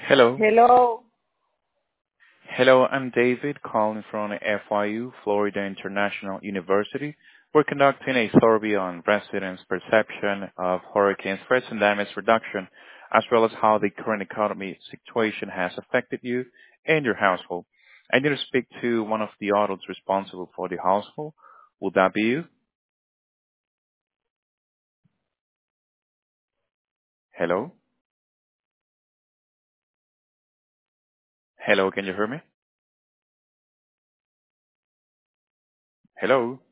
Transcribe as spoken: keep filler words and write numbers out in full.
Hello. Hello. Hello, I'm David calling from F I U, Florida International University. We're conducting a survey on residents' perception of hurricane threats and damage reduction, as well as how the current economy situation has affected you and your household. I need to speak to one of the adults responsible for the household. Would that be you? Hello? Hello, can you hear me? Hello?